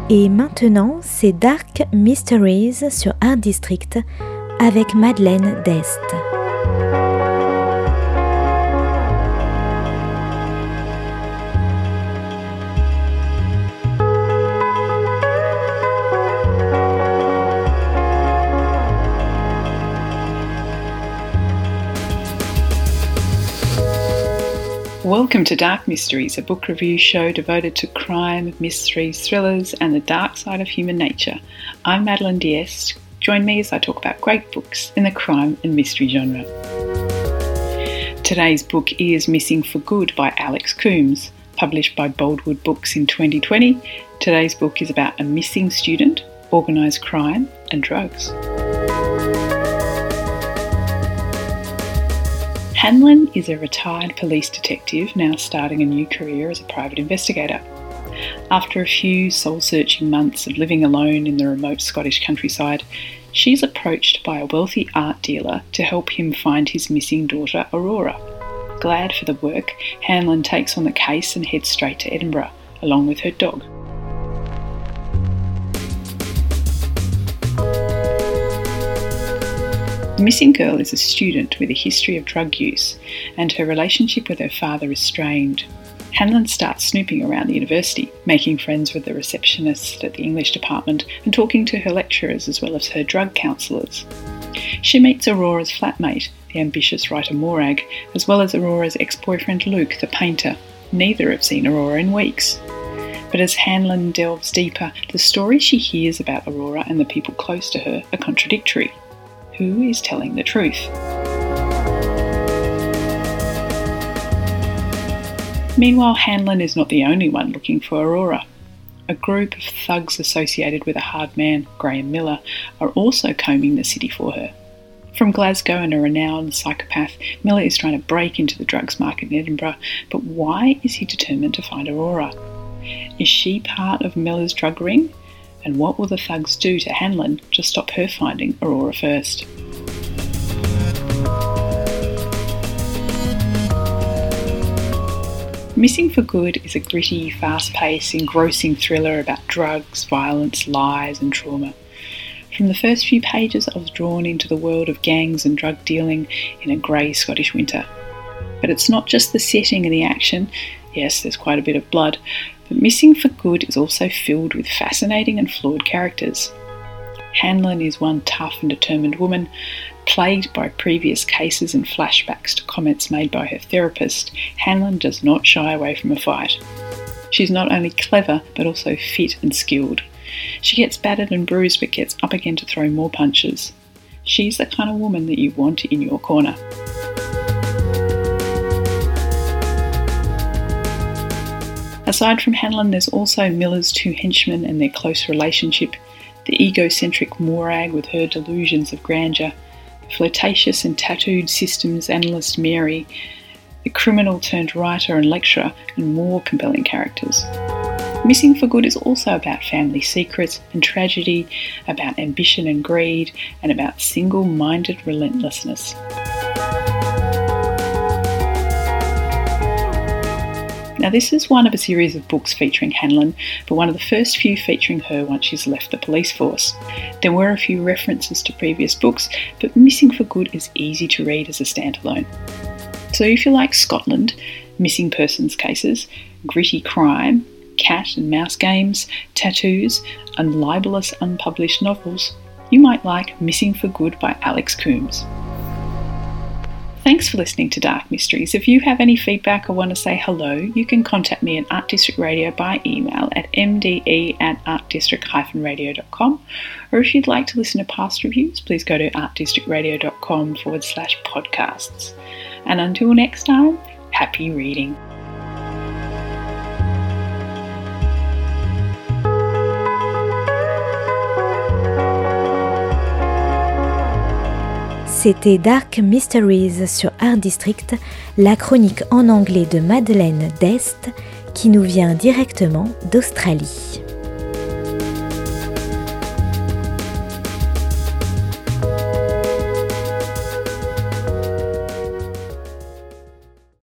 Et maintenant, c'est Dark Mysteries sur Art District avec Madeleine Dest. Welcome to Dark Mysteries, a book review show devoted to crime, mysteries, thrillers, and the dark side of human nature. I'm Madeleine D'Este. Join me as I talk about great books in the crime and mystery genre. Today's book is Missing for Good by Alex Coombs, published by Boldwood Books in 2020. Today's book is about a missing student, organised crime, and drugs. Hanlon is a retired police detective now starting a new career as a private investigator. After a few soul-searching months of living alone in the remote Scottish countryside, she's approached by a wealthy art dealer to help him find his missing daughter Aurora. Glad for the work, Hanlon takes on the case and heads straight to Edinburgh, along with her dog. The missing girl is a student with a history of drug use, and her relationship with her father is strained. Hanlon starts snooping around the university, making friends with the receptionist at the English department and talking to her lecturers as well as her drug counsellors. She meets Aurora's flatmate, the ambitious writer Morag, as well as Aurora's ex-boyfriend Luke, the painter. Neither have seen Aurora in weeks. But as Hanlon delves deeper, the stories she hears about Aurora and the people close to her are contradictory. Who is telling the truth? Meanwhile, Hanlon is not the only one looking for Aurora. A group of thugs associated with a hard man, Graham Miller, are also combing the city for her. From Glasgow and a renowned psychopath, Miller is trying to break into the drugs market in Edinburgh, but why is he determined to find Aurora? Is she part of Miller's drug ring? And what will the thugs do to Hanlon to stop her finding Aurora first? Missing for Good is a gritty, fast-paced, engrossing thriller about drugs, violence, lies and trauma. From the first few pages, I was drawn into the world of gangs and drug dealing in a grey Scottish winter. But it's not just the setting and the action. Yes, there's quite a bit of blood, but Missing for Good is also filled with fascinating and flawed characters. Hanlon is one tough and determined woman, plagued by previous cases and flashbacks to comments made by her therapist. Hanlon does not shy away from a fight. She's not only clever, but also fit and skilled. She gets battered and bruised, but gets up again to throw more punches. She's the kind of woman that you want in your corner. Aside from Hanlon, there's also Miller's two henchmen and their close relationship, the egocentric Morag with her delusions of grandeur, the flirtatious and tattooed systems analyst Mary, the criminal turned writer and lecturer, and more compelling characters. Missing for Good is also about family secrets and tragedy, about ambition and greed, and about single-minded relentlessness. Now, this is one of a series of books featuring Hanlon, but one of the first few featuring her once she's left the police force. There were a few references to previous books, but Missing for Good is easy to read as a standalone. So if you like Scotland, missing persons cases, gritty crime, cat and mouse games, tattoos, and libelous unpublished novels, you might like Missing for Good by Alex Coombs. Thanks for listening to Dark Mysteries. If you have any feedback or want to say hello, you can contact me at Art District Radio by email at mde@artdistrict-radio.com, or if you'd like to listen to past reviews, please go to artdistrictradio.com/podcasts. And until next time, happy reading. C'était Dark Mysteries sur Art District, la chronique en anglais de Madeleine Dest qui nous vient directement d'Australie.